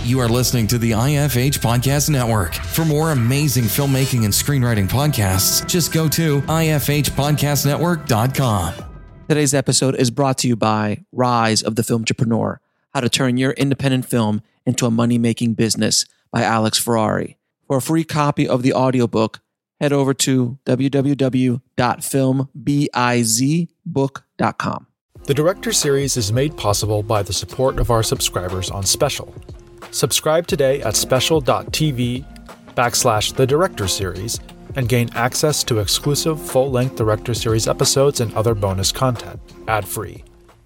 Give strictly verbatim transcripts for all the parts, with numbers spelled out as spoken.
You are listening to the I F H Podcast Network. For more amazing filmmaking and screenwriting podcasts, just go to I F H podcast network dot com. Today's episode is brought to you by Rise of the Filmtrepreneur, How to Turn Your Independent Film into a Money-Making Business by Alex Ferrari. For a free copy of the audiobook, head over to w w w dot film biz book dot com. The Director Series is made possible by the support of our subscribers on Special. Subscribe today at special.tv backslash the Director Series and gain access to exclusive full-length Director Series episodes and other bonus content, ad-free.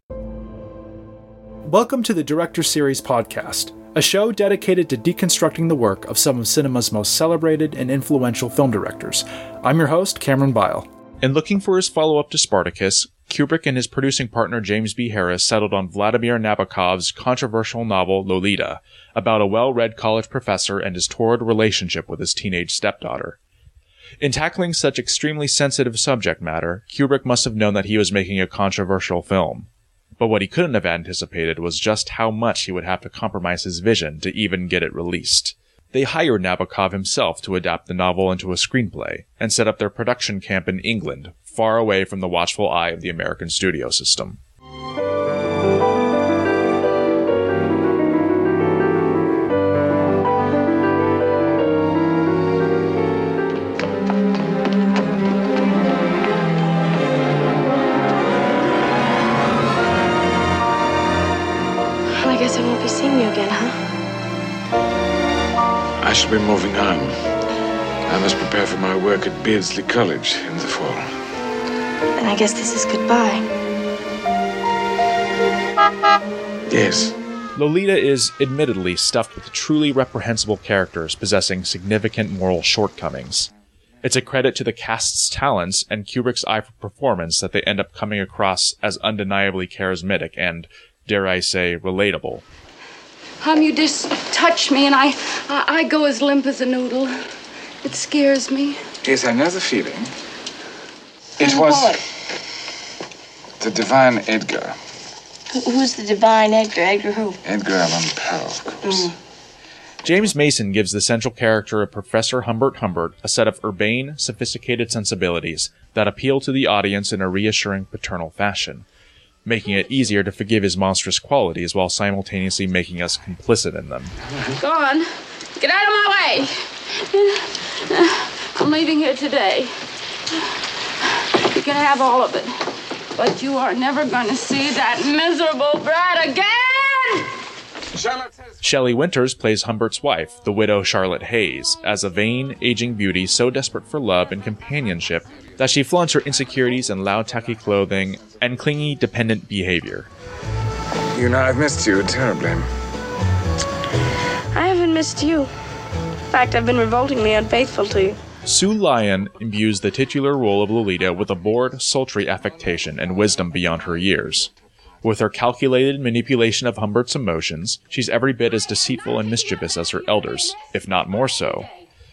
Welcome to the Director Series podcast, a show dedicated to deconstructing the work of some of cinema's most celebrated and influential film directors. I'm your host, Cameron Bile. In looking for his follow-up to Spartacus, Kubrick and his producing partner James B. Harris settled on Vladimir Nabokov's controversial novel Lolita, about a well-read college professor and his torrid relationship with his teenage stepdaughter. In tackling such extremely sensitive subject matter, Kubrick must have known that he was making a controversial film. But what he couldn't have anticipated was just how much he would have to compromise his vision to even get it released. They hired Nabokov himself to adapt the novel into a screenplay, and set up their production camp in England, far away from the watchful eye of the American studio system. I guess I won't be seeing you again, huh? I shall be moving on. I must prepare for my work at Beardsley College in the fall. Then I guess this is goodbye. Yes. Lolita is admittedly stuffed with truly reprehensible characters possessing significant moral shortcomings. It's a credit to the cast's talents and Kubrick's eye for performance that they end up coming across as undeniably charismatic and, dare I say, relatable. Um, you just touch me and I, I, I go as limp as a noodle. It scares me. Yes, I know the feeling. It was What? the divine Edgar. Who, who's the divine Edgar? Edgar who? Edgar Allan Poe, of course. Mm. James Mason gives the central character of Professor Humbert Humbert a set of urbane, sophisticated sensibilities that appeal to the audience in a reassuring paternal fashion, making it easier to forgive his monstrous qualities while simultaneously making us complicit in them. Go on. Get out of my way. I'm leaving here today. You can have all of it. But you are never going to see that miserable brat again! Shelley Winters plays Humbert's wife, the widow Charlotte Hayes, as a vain, aging beauty so desperate for love and companionship that she flaunts her insecurities in loud, tacky clothing and clingy, dependent behavior. You know, I've missed you terribly. I haven't missed you. In fact, I've been revoltingly unfaithful to you. Sue Lyon imbues the titular role of Lolita with a bored, sultry affectation and wisdom beyond her years. With her calculated manipulation of Humbert's emotions, she's every bit as deceitful and mischievous as her elders, if not more so.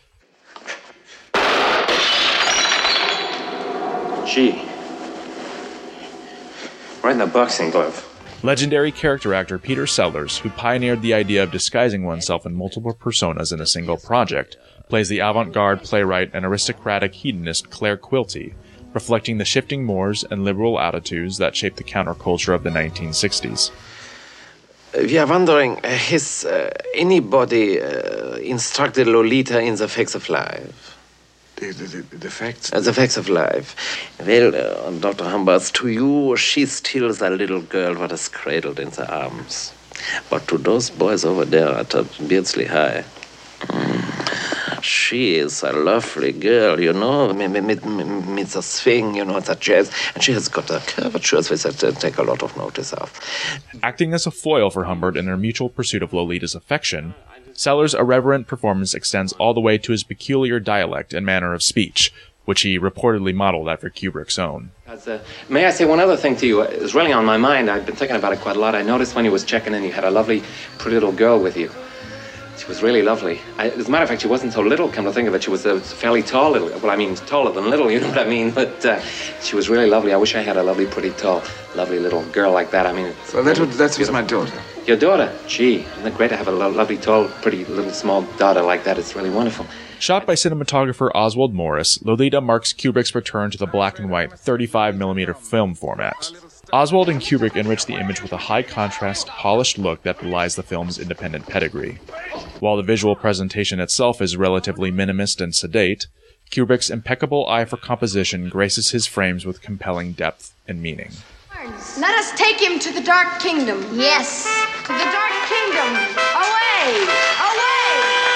Gee. Right in the boxing glove. Legendary character actor Peter Sellers, who pioneered the idea of disguising oneself in multiple personas in a single project, plays the avant-garde playwright and aristocratic hedonist Claire Quilty, reflecting the shifting mores and liberal attitudes that shaped the counterculture of the nineteen sixties. We are wondering, uh, has uh, anybody uh, instructed Lolita in the facts of life? The, the, the, the facts? Uh, the facts of life. Well, uh, Doctor Humberts, to you, she's still the little girl that is cradled in the arms. But to those boys over there at Beardsley High, mm, she is a lovely girl, you know, with the swing, you know, the jazz, and she has got the curvatures which I take a lot of notice of. Acting as a foil for Humbert in their mutual pursuit of Lolita's affection, Sellers' irreverent performance extends all the way to his peculiar dialect and manner of speech, which he reportedly modeled after Kubrick's own. As, uh, may I say one other thing to you? It was really on my mind. I've been thinking about it quite a lot. I noticed when you was checking in, you had a lovely, pretty little girl with you. She was really lovely. I, as a matter of fact, she wasn't so little, come to think of it. She was a fairly tall little, well, I mean, taller than little, you know what I mean? But uh, she was really lovely. I wish I had a lovely, pretty, tall, lovely little girl like that. I mean, it's Well, that was, that was my daughter. Your daughter? Gee, isn't it great to have a lo- lovely, tall, pretty, little, small daughter like that? It's really wonderful. Shot by cinematographer Oswald Morris, Lolita marks Kubrick's return to the black and white thirty-five millimeter film format. Oswald and Kubrick enriched the image with a high-contrast, polished look that belies the film's independent pedigree. While the visual presentation itself is relatively minimalist and sedate, Kubrick's impeccable eye for composition graces his frames with compelling depth and meaning. Let us take him to the Dark Kingdom. Yes. To the Dark Kingdom. Away! Away!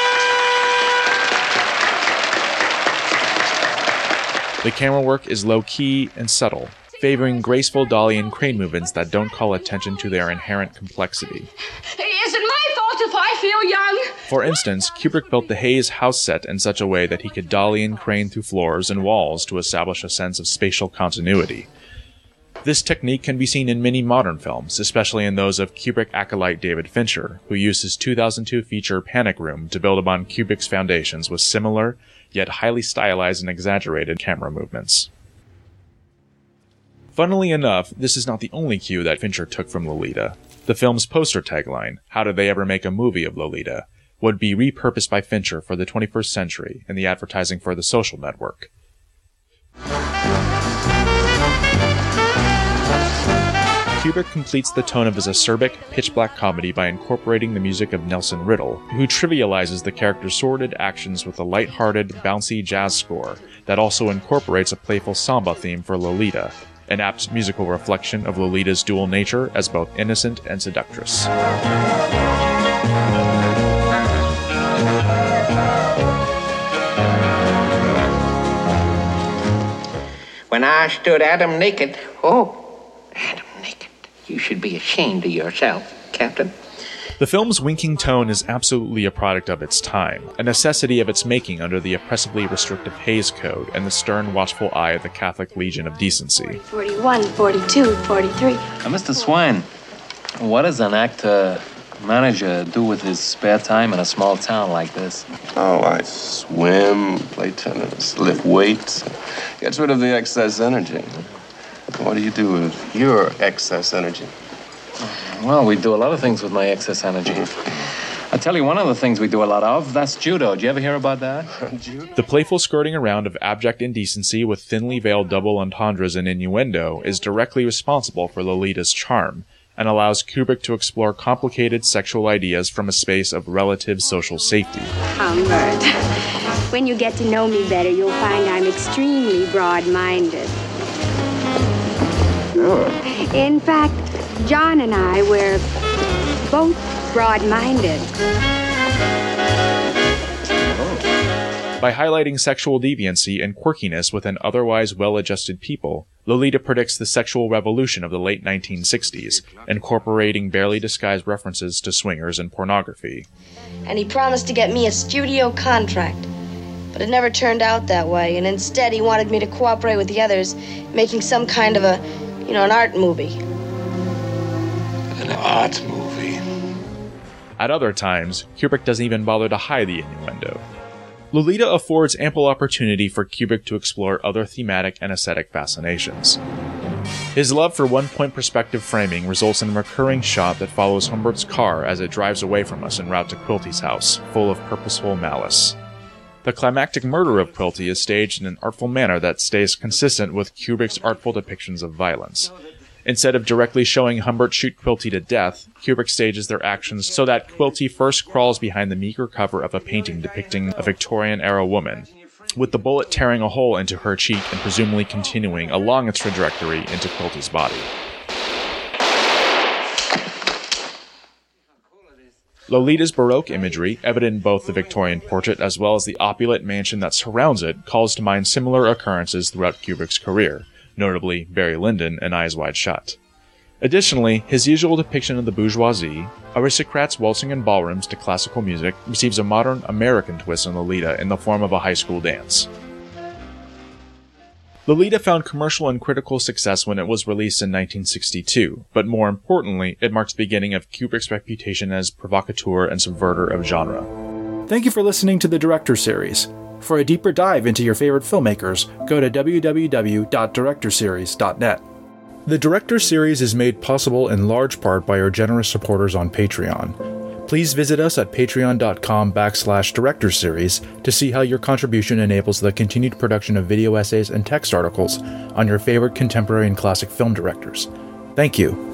The camera work is low-key and subtle, favoring graceful dolly and crane movements that don't call attention to their inherent complexity. Is it my fault if I feel young? For instance, Kubrick built the Hayes house set in such a way that he could dolly and crane through floors and walls to establish a sense of spatial continuity. This technique can be seen in many modern films, especially in those of Kubrick acolyte David Fincher, who used his two thousand two feature Panic Room to build upon Kubrick's foundations with similar, yet highly stylized and exaggerated camera movements. Funnily enough, this is not the only cue that Fincher took from Lolita. The film's poster tagline, "How did they ever make a movie of Lolita?" would be repurposed by Fincher for the twenty-first century in the advertising for The Social Network. Kubrick completes the tone of his acerbic, pitch-black comedy by incorporating the music of Nelson Riddle, who trivializes the character's sordid actions with a light-hearted, bouncy jazz score that also incorporates a playful samba theme for Lolita, an apt musical reflection of Lolita's dual nature as both innocent and seductress. When I stood Adam naked, oh, Adam naked, you should be ashamed of yourself, Captain. The film's winking tone is absolutely a product of its time, a necessity of its making under the oppressively restrictive Hays Code and the stern, watchful eye of the Catholic Legion of Decency. forty-one, forty-two, forty-three. Now, Mister Swine, what does an actor manager do with his spare time in a small town like this? Oh, I swim, play tennis, lift weights. Gets rid of the excess energy. What do you do with your excess energy? Well, we do a lot of things with my excess energy. I'll tell you one of the things we do a lot of, that's judo. Did you ever hear about that? The playful skirting around of abject indecency with thinly veiled double entendres and innuendo is directly responsible for Lolita's charm, and allows Kubrick to explore complicated sexual ideas from a space of relative social safety. Humbert, when you get to know me better, you'll find I'm extremely broad-minded. In fact, John and I, we're both broad-minded. By highlighting sexual deviancy and quirkiness within otherwise well-adjusted people, Lolita predicts the sexual revolution of the late nineteen sixties, incorporating barely disguised references to swingers and pornography. And he promised to get me a studio contract. But it never turned out that way, and instead he wanted me to cooperate with the others, making some kind of a, you know, an art movie. An art movie? At other times, Kubrick doesn't even bother to hide the innuendo. Lolita affords ample opportunity for Kubrick to explore other thematic and aesthetic fascinations. His love for one-point perspective framing results in a recurring shot that follows Humbert's car as it drives away from us en route to Quilty's house, full of purposeful malice. The climactic murder of Quilty is staged in an artful manner that stays consistent with Kubrick's artful depictions of violence. Instead of directly showing Humbert shoot Quilty to death, Kubrick stages their actions so that Quilty first crawls behind the meager cover of a painting depicting a Victorian-era woman, with the bullet tearing a hole into her cheek and presumably continuing along its trajectory into Quilty's body. Lolita's Baroque imagery, evident in both the Victorian portrait as well as the opulent mansion that surrounds it, calls to mind similar occurrences throughout Kubrick's career, notably Barry Lyndon and Eyes Wide Shut. Additionally, his usual depiction of the bourgeoisie, aristocrats waltzing in ballrooms to classical music, receives a modern American twist on Lolita in the form of a high school dance. Lolita found commercial and critical success when it was released in nineteen sixty-two, but more importantly, it marks the beginning of Kubrick's reputation as provocateur and subverter of genre. Thank you for listening to the Director Series. For a deeper dive into your favorite filmmakers, go to w w w dot director series dot net. The Director Series is made possible in large part by our generous supporters on Patreon. Please visit us at patreon.com backslash director series to see how your contribution enables the continued production of video essays and text articles on your favorite contemporary and classic film directors. Thank you.